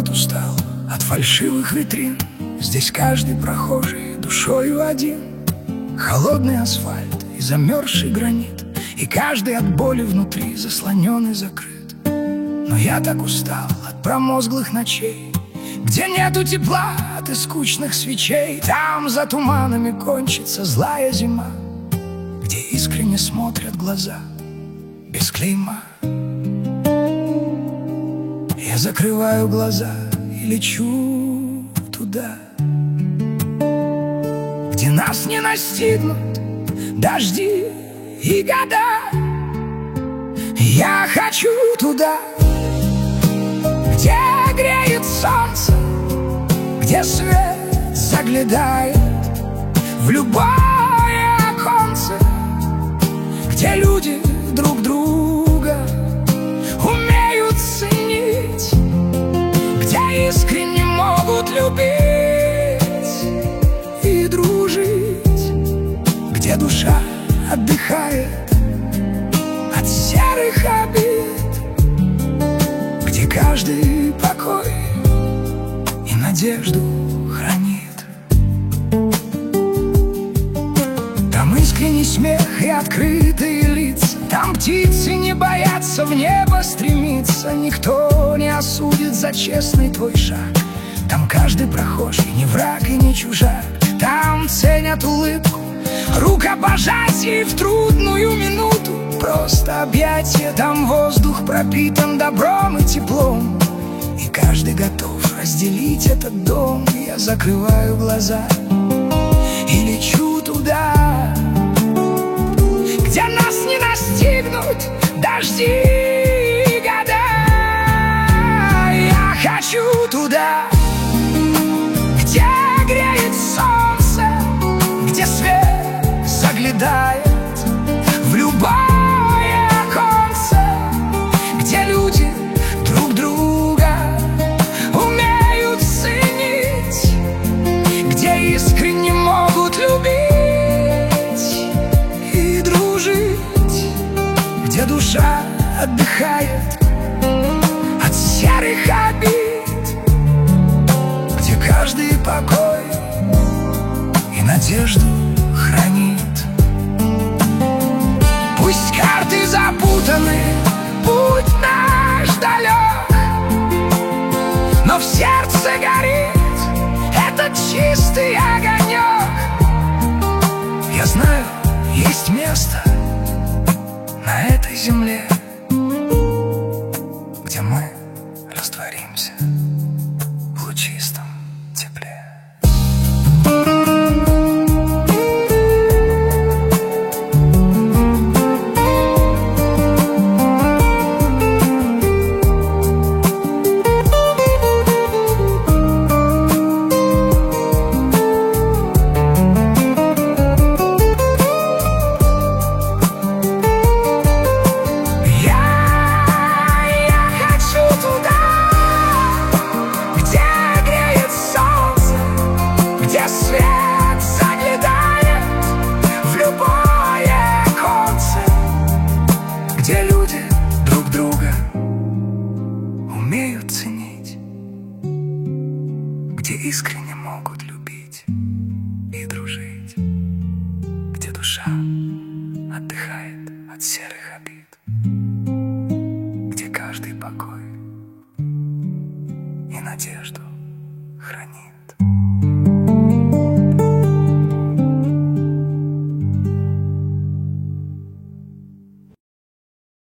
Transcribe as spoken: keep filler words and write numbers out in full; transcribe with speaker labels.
Speaker 1: Город устал от фальшивых витрин. Здесь каждый прохожий душою один. Холодный асфальт и замерзший гранит, и каждый от боли внутри заслонен и закрыт. Но я так устал от промозглых ночей, где нету тепла от и скучных свечей. Там за туманами кончится злая зима, где искренне смотрят глаза без клейма. Я закрываю глаза и лечу туда, где нас не настигнут дожди и года. Я хочу туда, где греет солнце, где свет заглядает в любое оконце, где люди друг друга умеют ценить, где искренне могут любить и дружить, где душа отдыхает от серых обид, где каждый покой и надежду хранит. Там искренний смех и открытые лица, там птицы не боятся в небо стремиться. Никто не осудит за честный твой шаг. Там каждый прохожий не враг и не чужак. Там ценят улыбку, рукопожатие в трудную минуту, просто объятие. Там воздух пропитан добром и теплом, и каждый готов разделить этот дом. Я закрываю глаза и лечу туда, где нас не настигнут дожди и года. Я хочу туда, где греет солнце, где свет заглядает в любое оконце, где люди друг друга умеют ценить, где искренне могут любить и дружить, где душа отдыхает от серых обид, где каждый покой и надежду хранит. Пусть карты запутаны, путь наш далек, но в сердце горит этот чистый огонек. Я знаю, есть место на этой земле, где мы растворимся в лучистом тепле. Свет заглядает в любое оконце, где люди друг друга умеют ценить, где искренне могут любить и дружить, где душа отдыхает от серых обид, где каждый покой и надежду хранит.